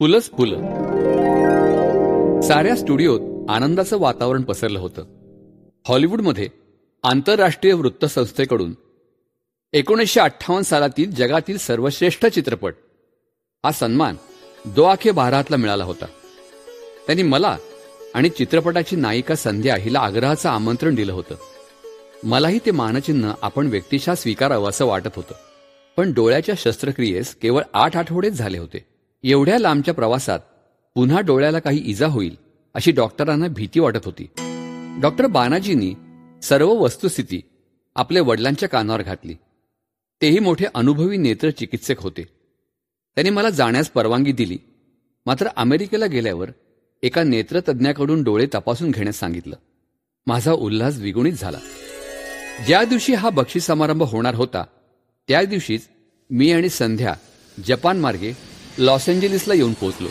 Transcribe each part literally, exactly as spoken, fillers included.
पुलंच फुलं. साऱ्या स्टुडिओत आनंदाचं वातावरण पसरलं होतं. हॉलिवूडमध्ये आंतरराष्ट्रीय वृत्तसंस्थेकडून एकोणीसशे अठ्ठावन्न सालातील जगातील सर्वश्रेष्ठ चित्रपट हा सन्मान दो आंखें बाराहातला मिळाला होता. त्यांनी मला आणि चित्रपटाची नायिका संध्या हिला आग्रहाचं आमंत्रण दिलं होतं. मलाही ते मानचिन्ह आपण व्यक्तिशः स्वीकारावं असं वाटत होतं. पण डोळ्याच्या शस्त्रक्रियेस केवळ आठ आठवडेच झाले होते. एवढ्या लांबच्या प्रवासात पुन्हा डोळ्याला काही इजा होईल अशी डॉक्टरांना भीती वाटत होती. डॉक्टर बानाजींनी सर्व वस्तुस्थिती आपल्या वडिलांच्या कानावर घातली. तेही मोठे अनुभवी नेत्र चिकित्सक होते. त्यांनी मला जाण्यास परवानगी दिली. मात्र अमेरिकेला गेल्यावर एका नेत्रतज्ञाकडून डोळे तपासून घेण्यास सांगितलं. माझा उल्हास द्विगुणित झाला. ज्या दिवशी हा बक्षीस समारंभ होणार होता त्या दिवशीच मी आणि संध्या जपान मार्गे लॉस एंजेलिसला येऊन पोहोचलो.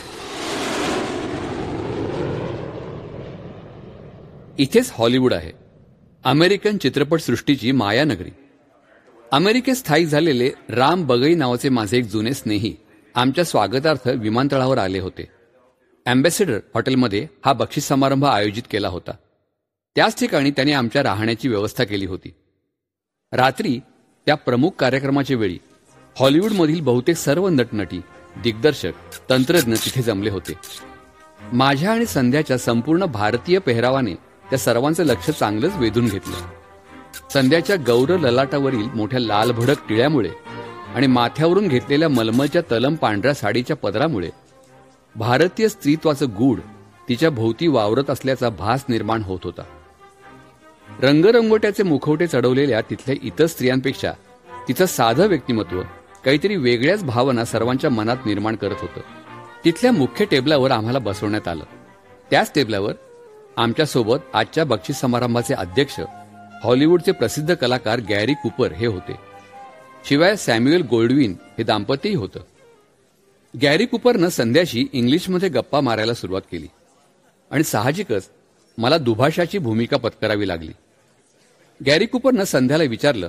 इथेच हॉलिवूड आहे, अमेरिकन चित्रपटसृष्टीची मायानगरी. अमेरिकेत स्थायिक झालेले राम बगई नावाचे माझे एक जुने स्नेही आमच्या स्वागतार्थ विमानतळावर आले होते. अँबॅसेडर हॉटेलमध्ये हा बक्षीस समारंभ आयोजित केला होता. त्याच ठिकाणी त्यांनी आमच्या राहण्याची व्यवस्था केली होती. रात्री त्या प्रमुख कार्यक्रमाच्या वेळी हॉलिवूडमधील बहुतेक सर्व नटनटी, दिग्दर्शक, तंत्रज्ञ तिथे जमले होते. माझ्या आणि संध्याच्या संपूर्ण भारतीय पेहरावाने त्या सर्वांचं लक्ष चांगलंच वेधून घेतलं. संध्याच्या गौर ललाटावरील मोठ्या लालभडक टिळ्यामुळे आणि माथ्यावरून घेतलेल्या मलमलच्या तलम पांढऱ्या साडीच्या पदरामुळे भारतीय स्त्रीत्वाचं गूढ तिच्या भोवती वावरत असल्याचा भास निर्माण होत होता. रंगरंगोट्याचे मुखवटे चढवलेल्या तिथल्या इतर स्त्रियांपेक्षा तिचं साधं व्यक्तिमत्व काहीतरी वेगळ्याच भावना सर्वांच्या मनात निर्माण करत होतं. तिथल्या मुख्य टेबलावर आम्हाला बसवण्यात आलं. त्याच टेबलावर आमच्यासोबत आजच्या बक्षीस समारंभाचे अध्यक्ष हॉलिवूडचे प्रसिद्ध कलाकार गॅरी कुपर हे होते. शिवाय सॅम्युएल गोल्डविन हे दाम्पत्यही होतं. गॅरी कुपरनं संध्याशी इंग्लिशमध्ये गप्पा मारायला सुरुवात केली आणि साहजिकच मला दुभाषाची भूमिका पत्करावी लागली. गॅरी कुपरनं संध्याला विचारलं,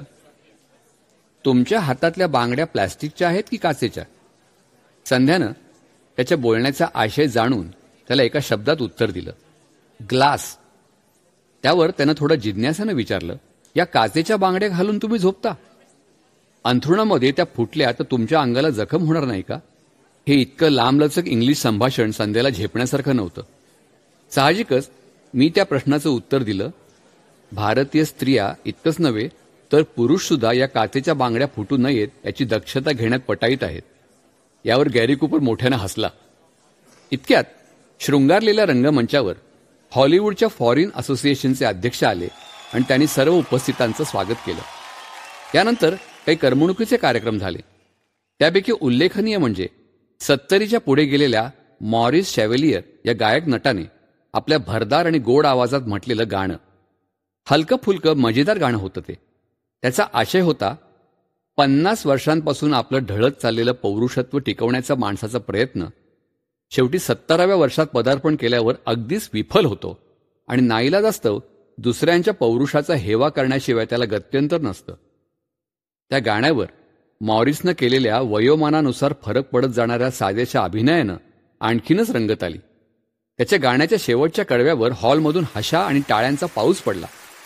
तुमच्या हातातल्या बांगड्या प्लॅस्टिकच्या आहेत की काचेच्या? संध्यानं त्याच्या बोलण्याचा आशय जाणून त्याला एका शब्दात उत्तर दिलं, ग्लास. त्यावर त्यानं थोडं जिज्ञासानं विचारलं, या काचेच्या बांगड्या घालून तुम्ही झोपता? अंथरुणामध्ये त्या फुटल्या तर तुमच्या अंगाला जखम होणार नाही का? हे इतकं लांबलचक इंग्लिश संभाषण संध्याला झेपण्यासारखं नव्हतं. साहजिकच मी त्या प्रश्नाचं उत्तर दिलं, भारतीय स्त्रिया इतकंच नव्हे तर पुरुष सुद्धा या काचेच्या बांगड्या फुटू नयेत याची दक्षता घेण्यात पटाईत आहेत. यावर गॅरी कुपर मोठ्यानं हसला. इतक्यात शृंगारलेल्या रंगमंचावर हॉलिवूडच्या फॉरेन असोसिएशनचे अध्यक्ष आले आणि त्यांनी सर्व उपस्थितांचं स्वागत केलं. त्यानंतर काही करमणुकीचे कार्यक्रम झाले. त्यापैकी उल्लेखनीय म्हणजे सत्तरीच्या पुढे गेलेल्या मॉरिस शॅव्हलियर या गायक नटाने आपल्या भरदार आणि गोड आवाजात म्हटलेलं गाणं. हलकं फुलकं मजेदार गाणं होतं ते. त्याचा आशय होता, पन्नास वर्षांपासून आपलं ढळत चाललेलं पौरुषत्व टिकवण्याचा माणसाचा प्रयत्न शेवटी सत्तराव्या वर्षात पदार्पण केल्यावर अगदीच विफल होतो आणि नाईलाजास्तव दुसऱ्यांच्या पौरुषाचा हेवा करण्याशिवाय त्याला गत्यंतर नसतं. त्या गाण्यावर मॉरिसनं केलेल्या वयोमानानुसार फरक पडत जाणाऱ्या साजेशा अभिनयानं आणखीनच रंगत आली. त्याच्या गाण्याच्या शेवटच्या कडव्यावर हॉलमधून हशा आणि टाळ्यांचा पाऊस पडला.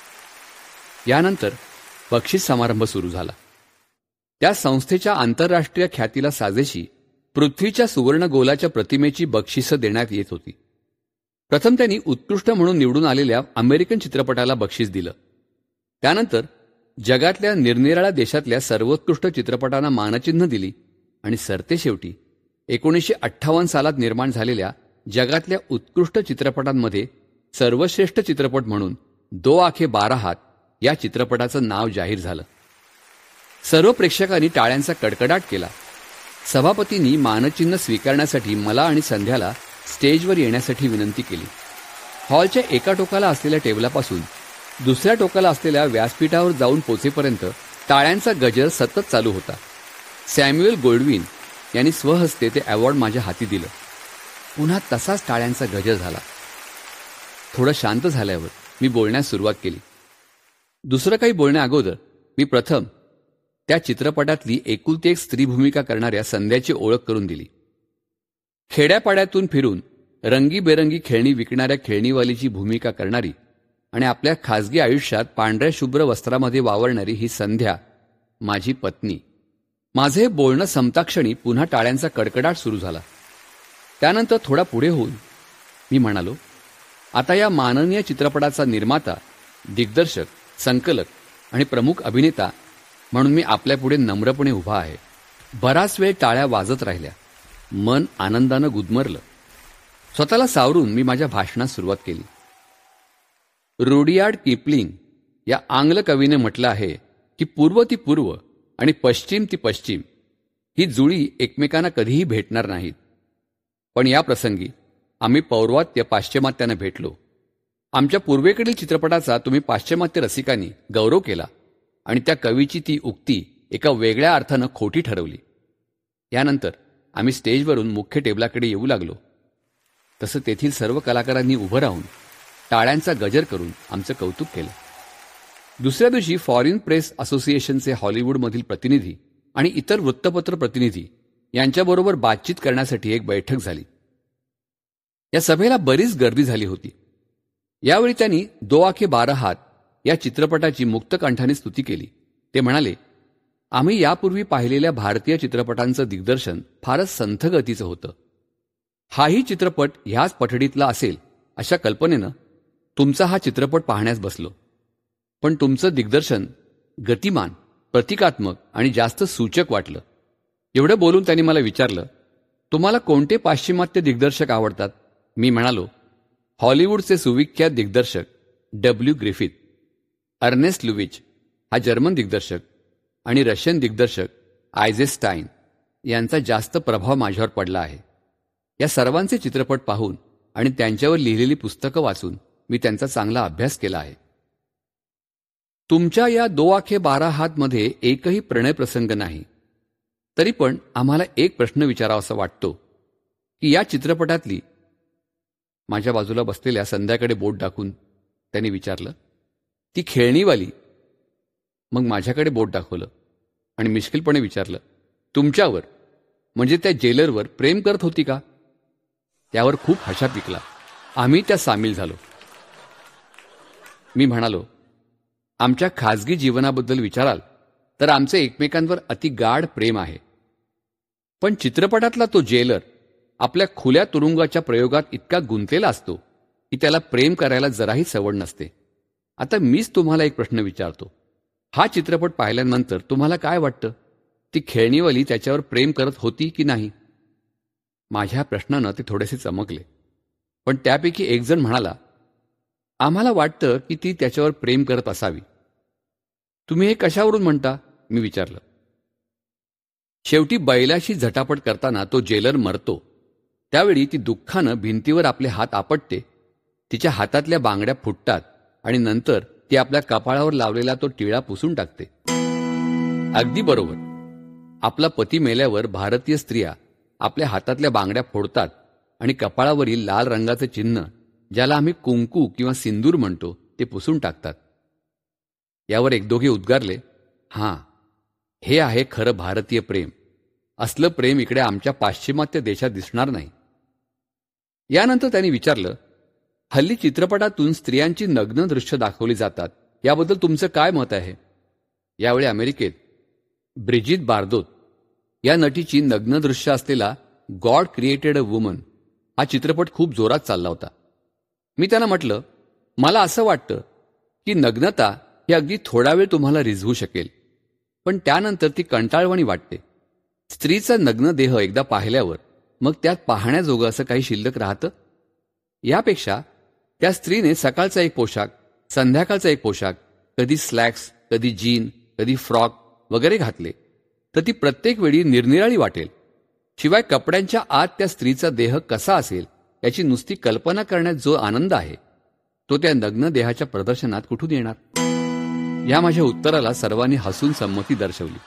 यानंतर बक्षीस समारंभ सुरू झाला. त्या संस्थेच्या आंतरराष्ट्रीय ख्यातीला साजेशी पृथ्वीच्या सुवर्णगोलाच्या प्रतिमेची बक्षिसं देण्यात येत होती. प्रथम त्यांनी उत्कृष्ट म्हणून निवडून आलेल्या अमेरिकन चित्रपटाला बक्षीस दिलं. त्यानंतर जगातल्या निरनिराळ्या देशातल्या सर्वोत्कृष्ट चित्रपटांना मानचिन्ह दिली आणि सरतेशेवटी एकोणीसशे अठ्ठावन्न सालात निर्माण झालेल्या जगातल्या उत्कृष्ट चित्रपटांमध्ये सर्वश्रेष्ठ चित्रपट म्हणून दो आंखें बाराहात या चित्रपटाचं नाव जाहीर झालं. सर्व प्रेक्षकांनी टाळ्यांचा कडकडाट केला. सभापतींनी मानचिन्ह स्वीकारण्यासाठी मला आणि संध्याला स्टेजवर येण्यासाठी विनंती केली. हॉलच्या एका टोकाला असलेल्या टेबलापासून दुसऱ्या टोकाला असलेल्या व्यासपीठावर जाऊन पोचेपर्यंत टाळ्यांचा गजर सतत चालू होता. सॅम्युएल गोल्डविन यांनी स्वहस्ते ते अवॉर्ड माझ्या हाती दिलं. पुन्हा तसाच टाळ्यांचा गजर झाला. थोडं शांत झाल्यावर मी बोलण्यास सुरुवात केली. दुसरं काही बोलण्या अगोदर मी प्रथम त्या चित्रपटातली एकुलती एक स्त्री भूमिका करणाऱ्या संध्याची ओळख करून दिली. खेड्यापाड्यातून फिरून रंगीबेरंगी खेळणी विकणाऱ्या खेळणीवालीची भूमिका करणारी आणि आपल्या खासगी आयुष्यात पांढऱ्या शुभ्र वस्त्रामध्ये वावरणारी ही संध्या माझी पत्नी. माझे हे बोलणं संपताक्षणी पुन्हा टाळ्यांचा कडकडाट सुरू झाला. त्यानंतर थोडा पुढे होऊन मी म्हणालो, आता या माननीय चित्रपटाचा निर्माता, दिग्दर्शक, संकलक आणि प्रमुख अभिनेता म्हणून मी आपल्यापुढे नम्रपणे उभा आहे. बराच वेळ टाळ्या वाजत राहिल्या. मन आनंदानं गुदमरलं. स्वतःला सावरून मी माझ्या भाषणास सुरुवात केली. रुडियार्ड किपलिंग या आंग्ल कवीने म्हटलं आहे की पूर्व ती पूर्व आणि पश्चिम ती पश्चिम ही जुळी एकमेकांना कधीही भेटणार नाहीत. पण या प्रसंगी आम्ही पौर्वात्य पाश्चिमात्यानं भेटलो. आमच्या पूर्वेकडील चित्रपटाचा तुम्ही पाश्चिमात्य रसिकांनी गौरव केला आणि त्या कवीची ती उक्ती एका वेगळ्या अर्थानं खोटी ठरवली. यानंतर आम्ही स्टेजवरून मुख्य टेबलाकडे येऊ लागलो. तसं तेथील सर्व कलाकारांनी उभं राहून टाळ्यांचा गजर करून आमचं कौतुक केलं. दुसऱ्या दिवशी फॉरेन प्रेस असोसिएशनचे हॉलिवूडमधील प्रतिनिधी आणि इतर वृत्तपत्र प्रतिनिधी यांच्याबरोबर बातचीत करण्यासाठी एक बैठक झाली. या सभेला बरीच गर्दी झाली होती. यावेळी त्यांनी दो आखे बारा हात या चित्रपटाची मुक्तकंठाने स्तुती केली. ते म्हणाले, आम्ही यापूर्वी पाहिलेल्या भारतीय चित्रपटांचं दिग्दर्शन फारच संथ गतीचं होतं. हाही चित्रपट ह्याच पठडीतला असेल अशा कल्पनेनं तुमचा हा चित्रपट पाहण्यास बसलो. पण तुमचं दिग्दर्शन गतिमान, प्रतिकात्मक आणि जास्त सूचक वाटलं. एवढं बोलून त्यांनी मला विचारलं, तुम्हाला कोणते पाश्चिमात्य दिग्दर्शक आवडतात? मी म्हणालो, हॉलिवूडचे सुविख्यात दिग्दर्शक डब्ल्यू ग्रिफिथ, अर्नेस्ट लुविच हा जर्मन दिग्दर्शक आणि रशियन दिग्दर्शक आयझेस्टाईन यांचा जास्त प्रभाव माझ्यावर पडला आहे. या सर्वांचे चित्रपट पाहून आणि त्यांच्यावर लिहिलेली पुस्तकं वाचून मी त्यांचा चांगला अभ्यास केला आहे. तुमच्या या दो आखे बारा हातमध्ये एकही प्रणय प्रसंग नाही. तरी पण आम्हाला एक प्रश्न विचारावासा वाटतो की या चित्रपटातली, माझ्या बाजूला बसलेल्या संध्याकडे बोट दाखवून त्यांनी विचारलं, ती खेळणीवाली. मग माझ्याकडे बोट दाखवलं आणि मिश्किलपणे विचारलं, तुमच्यावर म्हणजे त्या जेलरवर प्रेम करत होती का? त्यावर खूप हशा पिकला. आम्ही त्या सामील झालो. मी म्हणालो, आमच्या खाजगी जीवनाबद्दल विचाराल तर आमचे एकमेकांवर अति गाढ प्रेम आहे. पण चित्रपटातला तो जेलर आपल्या खुल्या तुरुंगाच्या प्रयोगात इतका गुंतलेला असतो की त्याला प्रेम करायला जराही सवड नसते. आता मीच तुम्हाला एक प्रश्न विचारतो, हा चित्रपट पाहिल्यानंतर तुम्हाला काय वाटतं? ती खेळणीवाली त्याच्यावर प्रेम करत होती की नाही? माझ्या प्रश्नानं ते थोडेसे चमकले. पण त्यापैकी एक जण म्हणाला, आम्हाला वाटतं की ती त्याच्यावर प्रेम करत असावी. तुम्ही हे कशावरून म्हणता? मी विचारलं. शेवटी बैलाशी झटापट करताना तो जेलर मरतो. त्यावेळी ती दुःखानं भिंतीवर आपले हात आपटते. तिच्या हातातल्या बांगड्या फुटतात आणि नंतर ती आपल्या कपाळावर लावलेला तो टिळा पुसून टाकते. अगदी बरोबर. आपला पती मेल्यावर भारतीय स्त्रिया आपल्या हातातल्या बांगड्या फोडतात आणि कपाळावरील लाल रंगाचं चिन्ह, ज्याला आम्ही कुंकू किंवा सिंदूर म्हणतो, ते पुसून टाकतात. यावर एक दोघे उद्गारले, हां, हे आहे खरं भारतीय प्रेम. असलं प्रेम इकडे आमच्या पाश्चिमात्य देशात दिसणार नाही. यानंतर त्यांनी विचारलं, हल्ली चित्रपटातून स्त्रियांची नग्न दृश्य दाखवली जातात, याबद्दल तुमचं काय मत आहे? यावेळी अमेरिकेत ब्रिजिट बार्दोत या नटीची नग्न दृश्य असलेला गॉड क्रिएटेड अ वुमन हा चित्रपट खूप जोरात चालला होता. मी त्यांना म्हटलं, मला असं वाटतं की नग्नता ही अगदी थोडा वेळ तुम्हाला रिझवू शकेल, पण त्यानंतर ती कंटाळवाणी वाटते. स्त्रीचा नग्न देह एकदा पाहिल्यावर मग त्यात पाहण्याजोगं असं काही शिल्लक राहतं? यापेक्षा त्या स्त्रीने सकाळचा एक पोशाख, संध्याकाळचा एक पोशाख, कधी स्लॅक्स, कधी जीन, कधी फ्रॉक वगैरे घातले तर ती प्रत्येक वेळी निरनिराळी वाटेल. शिवाय कपड्यांच्या आत त्या स्त्रीचा देह कसा असेल याची नुसती कल्पना करण्यात जो आनंद आहे तो त्या नग्न देहाच्या प्रदर्शनात कुठून येणार? या माझ्या उत्तराला सर्वांनी हसून संमती दर्शवली.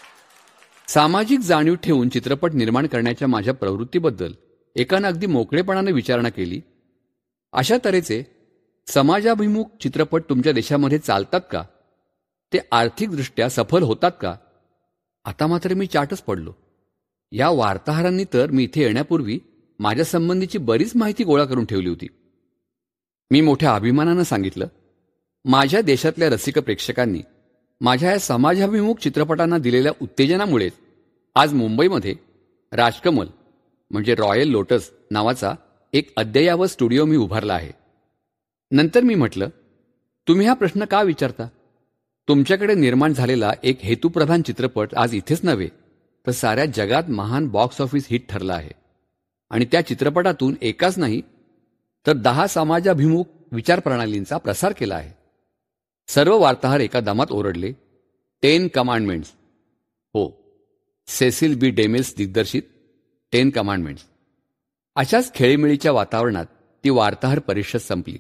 सामाजिक जाणीव ठेवून चित्रपट निर्माण करण्याच्या माझ्या प्रवृत्तीबद्दल एकानं अगदी मोकळेपणाने विचारणा केली. अशा तऱ्हेचे समाजाभिमुख चित्रपट तुमच्या देशामध्ये चालतात का? ते आर्थिकदृष्ट्या सफल होतात का? आता मात्र मी चाटच पडलो. या वार्ताहरांनी तर मी इथे येण्यापूर्वी माझ्या संबंधीची बरीच माहिती गोळा करून ठेवली होती. मी मोठ्या अभिमानानं सांगितलं, माझ्या देशातल्या रसिक प्रेक्षकांनी माझ्या या समाजाभिमुख चित्रपटांना दिलेल्या उत्तेजनामुळेच आज मुंबईमध्ये राजकमल म्हणजे रॉयल लोटस नावाचा एक अद्ययावत स्टुडिओ मी उभारला आहे. नंतर मी म्हटलं, तुम्ही हा प्रश्न का विचारता? तुमच्याकडे निर्माण झालेला एक हेतुप्रधान चित्रपट आज इथेच नव्हे तर साऱ्या जगात महान बॉक्स ऑफिस हिट ठरला आहे. आणि त्या चित्रपटातून एकाच नाही तर दहा समाजाभिमुख विचारप्रणालींचा प्रसार केला आहे. सर्व वार्ताहर एका दमात ओरडले, टेन कमांडमेंट्स. हो, सेसिल बी डेमेल्स दिग्दर्शित टेन कमांडमेंट्स. अशाच खेळीमेळीच्या वातावरणात ती वार्ताहर परिषद संपली.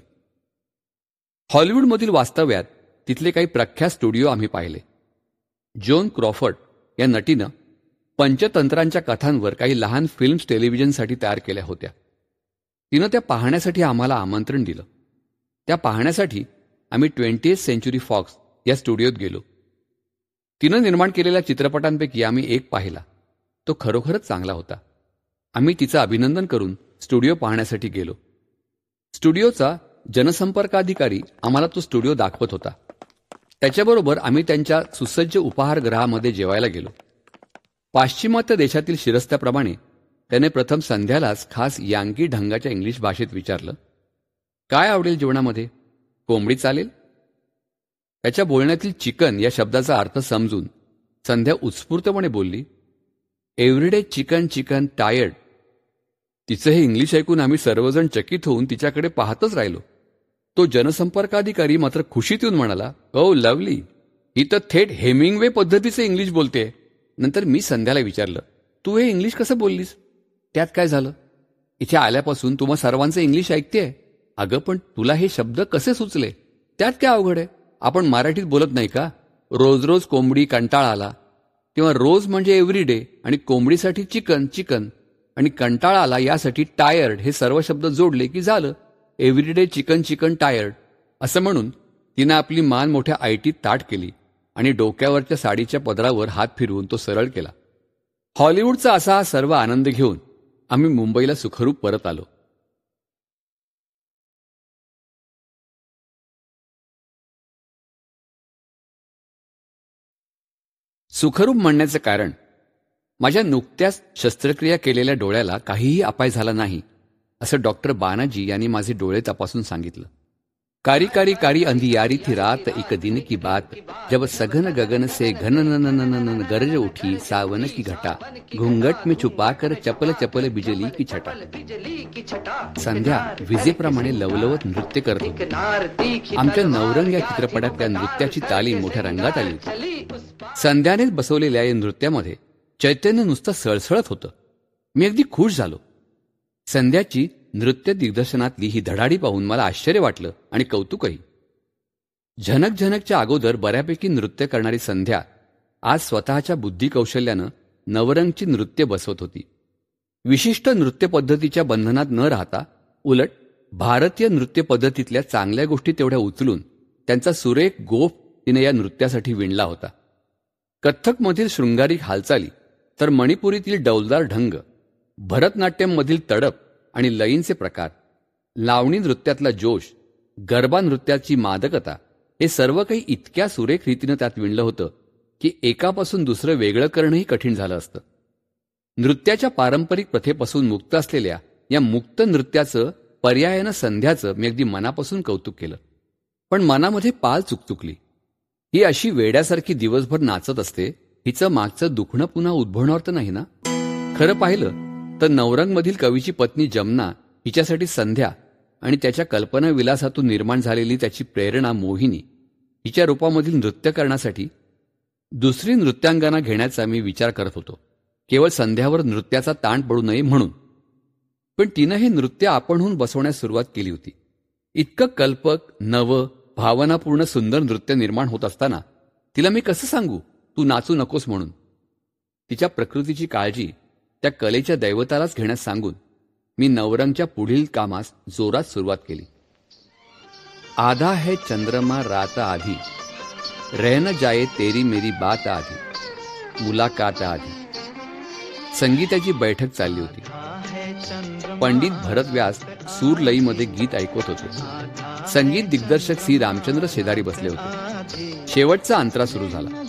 हॉलिवूडमधील वास्तव्यात तिथले काही प्रख्यात स्टुडिओ आम्ही पाहिले. जोन क्रॉफर्ड या नटीनं पंचतंत्रांच्या कथांवर काही लहान फिल्म्स टेलिव्हिजनसाठी तयार केल्या होत्या. तिनं त्या पाहण्यासाठी आम्हाला आमंत्रण दिलं. त्या पाहण्यासाठी आम्ही ट्वेंटीएथ सेंचुरी फॉक्स या स्टुडिओत गेलो. तिनं निर्माण केलेल्या चित्रपटांपैकी आम्ही एक पाहिला. तो खरोखरच चांगला होता. आम्ही तिचं अभिनंदन करून स्टुडिओ पाहण्यासाठी गेलो. स्टुडिओचा जनसंपर्काधिकारी आम्हाला तो स्टुडिओ दाखवत होता. त्याच्याबरोबर आम्ही त्यांच्या सुसज्ज उपाहारगृहामध्ये जेवायला गेलो. पाश्चिमात्य देशातील शिरस्त्याप्रमाणे त्याने प्रथम संध्यालाच खास यांकी ढंगाच्या इंग्लिश भाषेत विचारलं, काय आवडेल जेवणामध्ये? कोंबडी चालेल? त्याच्या बोलण्यातील चिकन या शब्दाचा अर्थ समजून संध्या उत्स्फूर्तपणे बोलली, एव्हरीडे चिकन चिकन टायर्ड. तिचं हे इंग्लिश ऐकून आम्ही सर्वजण चकित होऊन तिच्याकडे पाहतच राहिलो. तो जनसंपर्काधिकारी मात्र खुशीत येऊन म्हणाला, ओ लवली, ही तर थेट हेमिंगवे पद्धतीचे इंग्लिश बोलते. नंतर मी संध्याला विचारलं, तू हे इंग्लिश कसं बोललीस? त्यात काय झालं? इथे आल्यापासून तुम्हा सर्वांचं इंग्लिश ऐकतेय. अगं पण तुला हे शब्द कसे सुचले? त्यात काय अवघड आहे? आपण मराठीत बोलत नाही का? रोज रोज कोंबडी कंटाळा आला, किंवा रोज म्हणजे एव्हरीडे आणि कोंबडीसाठी चिकन चिकन आणि कंटाळा आला यासाठी टायर्ड हे सर्व शब्द जोडले की झालं एव्हरीडे चिकन चिकन टायर्ड. असं म्हणून तिनं आपली मान मोठ्या आयटीत ताठ केली आणि डोक्यावरच्या साडीच्या पदरावर हात फिरवून तो सरळ केला. हॉलिवूडचा असा हा सर्व आनंद घेऊन आम्ही मुंबईला सुखरूप परत आलो. सुखरूप म्हणण्याचं कारण, माझ्या नुकत्याच शस्त्रक्रिया केलेल्या डोळ्याला काहीही अपाय झाला नाही असं डॉक्टर बानाजी यांनी माझे डोळे तपासून सांगितलं. कारी कारी कारी अंधियारी थी रात एक दिन की बात, जब सघन गगन से घन नन गरज उठी सावन की घटा, घुंगट में छुपाकर चपल चपल बिजली की छटा. संध्या विजेप्रमाणे लवलवत नृत्य करत होती. आमच्या नवरंग या चित्रपटात त्या नृत्याची तालीम मोठ्या रंगात आली होती. संध्यानेच बसवलेल्या या नृत्यामध्ये चैतन्य नुसतं सळसळत होतं. मी अगदी खुश झालो. संध्याची नृत्य दिग्दर्शनातली ही धडाडी पाहून मला आश्चर्य वाटलं आणि कौतुकही. झनक झनकच्या अगोदर बऱ्यापैकी नृत्य करणारी संध्या आज स्वतःच्या बुद्धिकौशल्यानं नवरंगची नृत्य बसवत होती. विशिष्ट नृत्य पद्धतीच्या बंधनात न राहता उलट भारतीय नृत्य पद्धतीतल्या चांगल्या गोष्टी तेवढ्या उचलून त्यांचा सुरेख गोफ तिने या नृत्यासाठी विणला होता. कथ्थकमधील शृंगारिक हालचाली तर मणिपुरीतील डौलदार ढंग, भरतनाट्यममधील तडप आणि लयींचे प्रकार, लावणी नृत्यातला जोश, गरबा नृत्याची मादकता, हे सर्व काही इतक्या सुरेख रीतीनं त्यात विणलं होतं की एकापासून दुसरं वेगळं करणंही कठीण झालं असतं. नृत्याच्या पारंपरिक प्रथेपासून मुक्त असलेल्या या मुक्त नृत्याचं पर्यायानं संध्याचं मी अगदी मनापासून कौतुक केलं. पण मनामध्ये पाल चुकचुकली. ही अशी वेड्यासारखी दिवसभर नाचत असते, हिचं मागचं दुखणं पुन्हा उद्भवणार तर नाही ना? खरं पाहिलं तर नवरंगमधील कवीची पत्नी जमना हिच्यासाठी संध्या आणि त्याच्या कल्पनाविलासातून निर्माण झालेली त्याची प्रेरणा मोहिनी हिच्या रूपामधील नृत्य करण्यासाठी दुसरी नृत्यांगना घेण्याचा मी विचार करत होतो, केवळ संध्यावर नृत्याचा ताण पडू नये म्हणून. पण तिनं हे नृत्य आपणहून बसवण्यास सुरुवात केली होती. इतकं कल्पक, नवं, भावनापूर्ण सुंदर नृत्य निर्माण होत असताना तिला मी कसं सांगू तू नाचू नकोस म्हणून? तिच्या प्रकृतीची काळजी त्या कलेच्या दैवतालाच घेण्यास सांगून मी नवरंगच्या पुढील कामास जोरात सुरुवात केली. आधा है चंद्रमा रात आधी, रहन जाए तेरी मेरी बात आधी, मुलाकात आधी. संगीताची बैठक चालली होती. पंडित भरत व्यास सूरलईमध्ये गीत ऐकवत होते. संगीत दिग्दर्शक सी रामचंद्र शेजारी बसले होते. शेवटचा अंतरा सुरू झाला.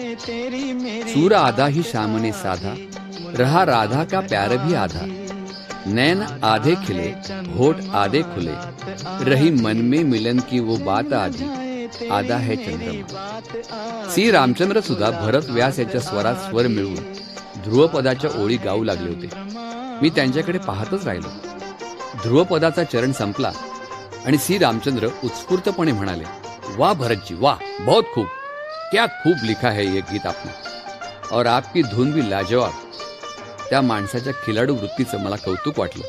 सूर आधा ही शामने साधा, रहा राधा का प्यार भी आधा, नैन आधे खिले होठ आधे खुले, रही मन में मिलन की वो बात आधी, आधा है चंद्रमा. सी रामचंद्र सुद्धा भरत व्यास यांच्या स्वरात स्वर मिळवून ध्रुवपदाच्या ओळी गाऊ लागले होते. मी त्यांच्याकडे पाहतच राहिलो. ध्रुवपदाचा चरण संपला आणि सी रामचंद्र उत्स्फूर्तपणे म्हणाले, वाह भरतजी वाह, बहुत खूब, क्या खूब लिखा है ये गीत आपने, और आपकी धुन भी लाजवाब. त्या माणसाच्या खिलाडू वृत्तीचं मला कौतुक वाटलं.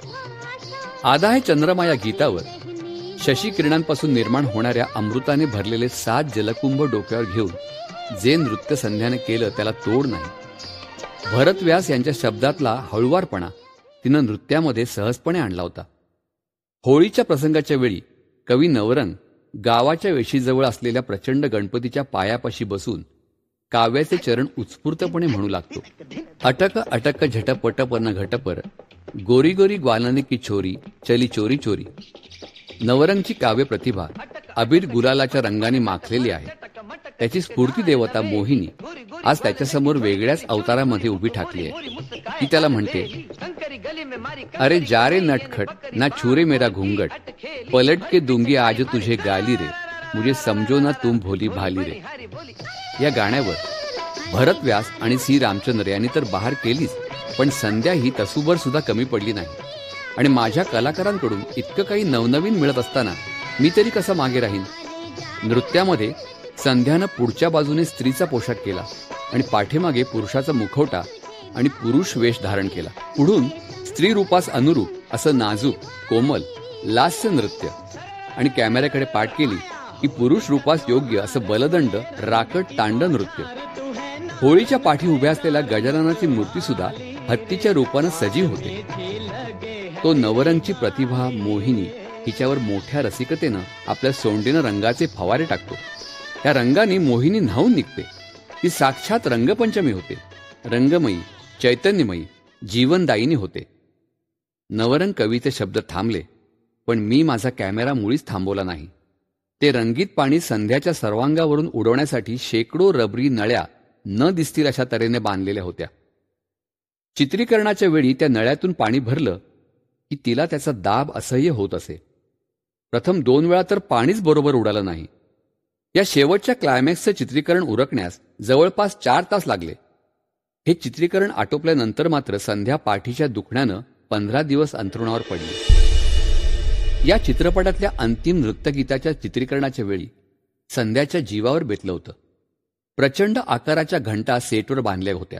आधा है चंद्रमा या गीतावर शशी किरणांपासून निर्माण होणाऱ्या अमृताने भरलेले सात जलकुंभ डोक्यावर घेऊन जे नृत्य संध्याने केलं त्याला तोड नाही. भरत व्यास यांच्या शब्दातला हळुवारपणा तिनं नृत्यामध्ये सहजपणे आणला होता. होळीच्या प्रसंगाच्या वेळी कवी नवरंग गावाच्या वेशीजवळ असलेल्या प्रचंड गणपतीच्या पायापाशी बसून काव्याचे चरण उत्स्फूर्तपणे म्हणू लागतो. अटक अटक झटपट पन घटपर, गोरी गोरी ग्वालने की छोरी, चली चोरी चोरी. नवरंगची काव्य प्रतिभा अबीर गुलालाच्या रंगाने माखलेली आहे. त्याची स्फूर्ती देवता मोहिनी आज त्याच्यासमोर वेगळ्याच अवतारामध्ये उभी ठाकली आहे. ती त्याला म्हणते, अरे जा रे नटखट ना छुरे मेरा घुंगट, पलट के दूंगी आज तुझे गाली रे, मुझे समजो ना तुम भोली भाली रे. या गाण्यावर भरत व्यास आणि सी रामचंद्र यांनी तर बहार केलीच, पण संध्या ही तसूभर सुद्धा कमी पडली नाही. आणि माझ्या कलाकारांकडून इतकं काही नवनवीन मिळत असताना मी तरी कसा मागे राहीन. नृत्यामध्ये संध्यानं पुढच्या बाजूने स्त्रीचा पोशाख केला आणि पाठीमागे पुरुषाचा मुखवटा आणि पुरुष वेश धारण केला. पुढून स्त्री रूपास अनुरूप असं नाजूक कोमल लास्य नृत्य आणि कॅमेऱ्याकडे पाठ केली की पुरुष रूपास योग्य असं बलदंड राकट तांड नृत्य. होळीच्या पाठी उभ्या असलेल्या गजाननाची मूर्ती सुद्धा हत्तीच्या रूपानं सजीव होते. तो नवरंगची प्रतिभा मोहिनी हिच्यावर मोठ्या रसिकतेनं आपल्या सोंडेनं रंगाचे फवारे टाकतो. त्या रंगाने मोहिनी न्हावून निघते. ती साक्षात रंगपंचमी होते. रंगमयी, चैतन्यमयी, जीवनदायिनी होते. नवरंग कवीचे शब्द थांबले, पण मी माझा कॅमेरा मुळीच थांबवला नाही. ते रंगीत पाणी संध्याच्या सर्वांगावरून उडवण्यासाठी शेकडो रबरी नळ्या न दिसतील अशा तऱ्हेने बांधलेल्या होत्या. चित्रीकरणाच्या वेळी त्या नळ्यातून पाणी भरलं की तिला त्याचा दाब असह्य होत असे. प्रथम दोन वेळा तर पाणीच बरोबर उडालं नाही. या शेवटच्या क्लायमॅक्सचं चित्रीकरण उरकण्यास जवळपास चार तास लागले. हे चित्रीकरण आटोपल्यानंतर मात्र संध्या पाठीच्या दुखण्यानं पंधरा दिवस अंथरुणावर पडली. या चित्रपटातल्या अंतिम नृत्यगीताच्या चित्रीकरणाच्या वेळी संध्याच्या जीवावर बेतलं होतं. प्रचंड आकाराच्या घंटा सेटवर बांधल्या होत्या.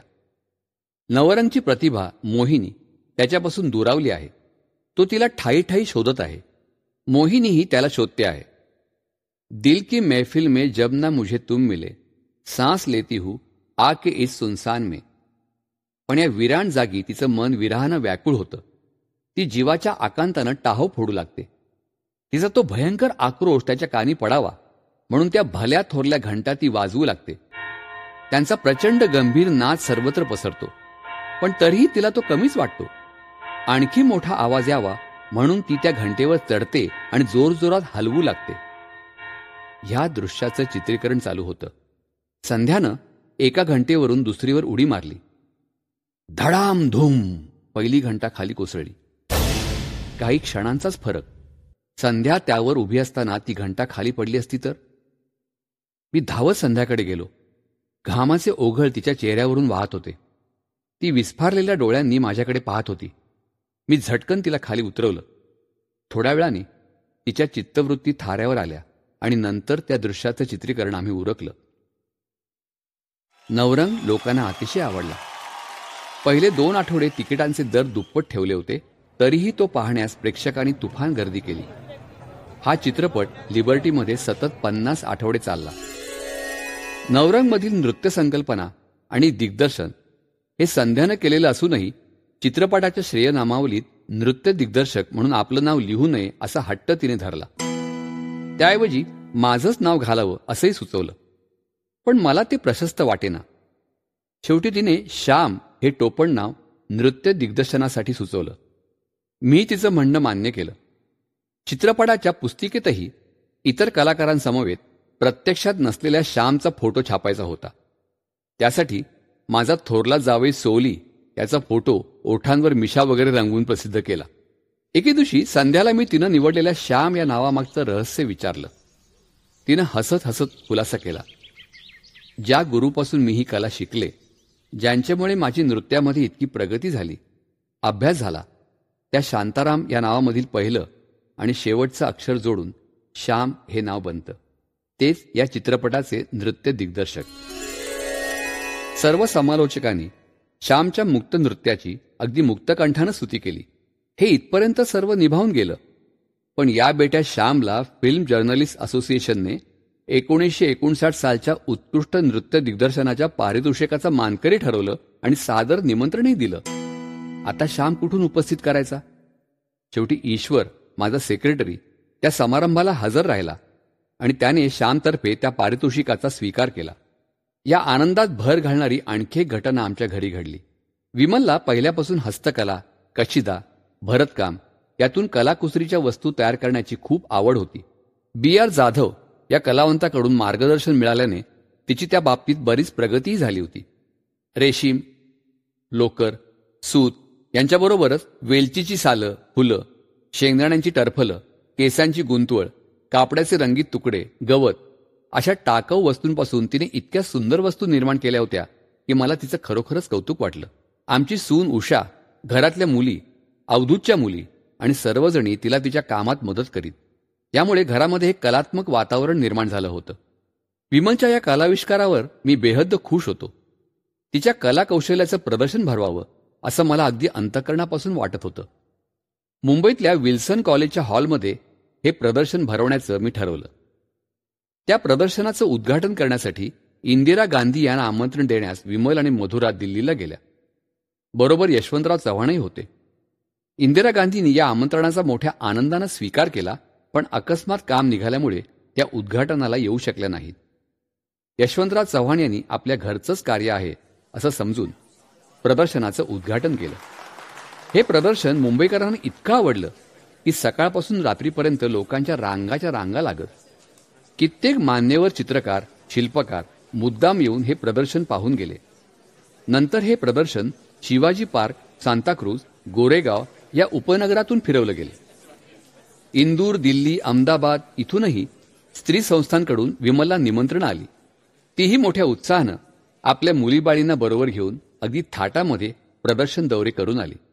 नवरंगची प्रतिभा मोहिनी त्याच्यापासून दुरावली आहे. तो तिला ठाई ठाई शोधत आहे. मोहिनीही त्याला शोधते आहे. दिल की महफिल में जब ना मुझे तुम मिले, सांस लेती हूं आके इस सुनसान में. पण या विराण जागी तिचं मन विरहानं व्याकुळ होतं. ती जीवाच्या आकांतानं टाहो फोडू लागते. तिचा तो भयंकर आक्रोश त्याच्या कानी पडावा म्हणून त्या भल्या थोरल्या घंटा ती वाजवू लागते. त्यांचा प्रचंड गंभीर नाद सर्वत्र पसरतो, पण तरीही तिला तो कमीच वाटतो. आणखी मोठा आवाज यावा म्हणून ती त्या घंटेवर चढते आणि जोरजोरात हलवू लागते. ह्या दृश्याचं चित्रीकरण चालू होतं. संध्यानं एका घंटेवरून दुसरीवर उडी मारली. धडाम धूम पहिली घंटा खाली कोसळली. काही क्षणांचाच फरक. संध्या त्यावर उभी असताना ती घंटा खाली पडली असती तर. मी धावत संध्याकडे गेलो. घामाचे ओघळ तिच्या चेहऱ्यावरून वाहत होते. ती विस्फारलेल्या डोळ्यांनी माझ्याकडे पाहत होती. मी झटकन तिला खाली उतरवलं. थोड्या वेळाने तिच्या चित्तवृत्ती थाऱ्यावर आल्या आणि नंतर त्या दृश्याचं चित्रीकरण आम्ही उरकलं. नवरंग लोकांना अतिशय आवडला. पहिले दोन आठवडे तिकिटांचे दर दुप्पट ठेवले होते, तरीही तो पाहण्यास प्रेक्षकांनी तुफान गर्दी केली. हा चित्रपट लिबर्टीमध्ये सतत पन्नास आठवडे चालला. नवरंगमधील नृत्य संकल्पना आणि दिग्दर्शन हे संध्यानं केलेलं असूनही चित्रपटाच्या श्रेयनामावलीत नृत्य दिग्दर्शक म्हणून आपलं नाव लिहू नये असा हट्ट तिने धरला. त्याऐवजी माझंच नाव घालावं असंही सुचवलं, पण मला ते प्रशस्त वाटेना. शेवटी तिने श्याम हे टोपण नाव नृत्य दिग्दर्शनासाठी सुचवलं. मी तिचं म्हणणं मान्य केलं. चित्रपटाच्या पुस्तिकेतही इतर कलाकारांसमवेत प्रत्यक्षात नसलेल्या श्यामचा फोटो छापायचा होता. त्यासाठी माझा थोरला जावई सोली याचा फोटो ओठांवर मिशा वगैरे रंगवून प्रसिद्ध केला. एके दिवशी संध्याला मी तिनं निवडलेल्या श्याम या नावामागचं रहस्य विचारलं. तिनं हसत हसत खुलासा केला. ज्या गुरुपासून मी ही कला शिकले, ज्यांच्यामुळे माझी नृत्यामध्ये इतकी प्रगती झाली, अभ्यास झाला, त्या शांताराम या नावामधील पहिलं आणि शेवटचं अक्षर जोडून श्याम हे नाव बनतं. तेच या चित्रपटाचे नृत्य दिग्दर्शक. सर्व समालोचकांनी श्यामच्या मुक्त नृत्याची अगदी मुक्तकंठानं स्तुती केली. हे इथपर्यंत सर्व निभावून गेलं. पण या बेट्या श्यामला फिल्म जर्नलिस्ट असोसिएशनने एकोणीसशे एकोणसाठ सालच्या उत्कृष्ट नृत्य दिग्दर्शनाच्या पारितोषिकाचा मानकरी ठरवलं आणि सादर निमंत्रणही दिलं. आता श्याम कुठून उपस्थित करायचा? शेवटी ईश्वर, माझा सेक्रेटरी, त्या समारंभाला हजर राहिला आणि त्याने श्यामतर्फे त्या पारितोषिकाचा स्वीकार केला. या आनंदात भर घालणारी आणखी एक घटना आमच्या घरी घडली. विमलला पहिल्यापासून हस्तकला, कशिदा, भरतकाम यातून कलाकुसरीच्या वस्तू तयार करण्याची खूप आवड होती. बी आर जाधव या कलावंताकडून मार्गदर्शन मिळाल्याने तिची त्या बाबतीत बरीच प्रगतीही झाली होती. रेशीम, लोकर, सूत यांच्याबरोबरच वेलचीची सालं, फुलं, शेंगदाण्यांची टरफलं, केसांची गुंतवळ, कापडाचे रंगीत तुकडे, गवत अशा टाकाऊ वस्तूंपासून तिने इतक्या सुंदर वस्तू निर्माण केल्या होत्या की मला तिचं खरोखरच कौतुक वाटलं. आमची सून उषा, घरातल्या मुली, अवधूतच्या मुली आणि सर्वजणी तिला तिच्या कामात मदत करीत. यामुळे घरामध्ये एक कलात्मक वातावरण निर्माण झालं होतं. विमलच्या या कलाविष्कारावर मी बेहद्द खुश होतो. तिच्या कला कौशल्याचं प्रदर्शन भरवावं असं मला अगदी अंतःकरणापासून वाटत होतं. मुंबईतल्या विल्सन कॉलेजच्या हॉलमध्ये हे प्रदर्शन भरवण्याचं मी ठरवलं. त्या प्रदर्शनाचं उद्घाटन करण्यासाठी इंदिरा गांधी यांना आमंत्रण देण्यास विमल आणि मधुरा दिल्लीला गेल्या. बरोबर यशवंतराव चव्हाणही होते. इंदिरा गांधींनी या आमंत्रणाचा मोठ्या आनंदानं स्वीकार केला, पण अकस्मात काम निघाल्यामुळे त्या उद्घाटनाला येऊ शकल्या नाहीत. यशवंतराव चव्हाण यांनी आपल्या घरचंच कार्य आहे असं समजून प्रदर्शनाचं उद्घाटन केलं. हे प्रदर्शन मुंबईकरांना इतकं आवडलं की सकाळपासून रात्रीपर्यंत लोकांच्या रांगाच्या रांगा लागत. कित्येक मान्यवर चित्रकार, शिल्पकार मुद्दाम येऊन हे प्रदर्शन पाहून गेले. नंतर हे प्रदर्शन शिवाजी पार्क, सांताक्रूज, गोरेगाव या उपनगरातून फिरवलं गेलं. इंदूर, दिल्ली, अहमदाबाद इथूनही स्त्री संस्थांकडून विमलला निमंत्रण आली. तीही मोठ्या उत्साहानं आपल्या मुलीबाळींना बरोबर घेऊन अगदी थाटामध्ये प्रदर्शन दौरे करून आली.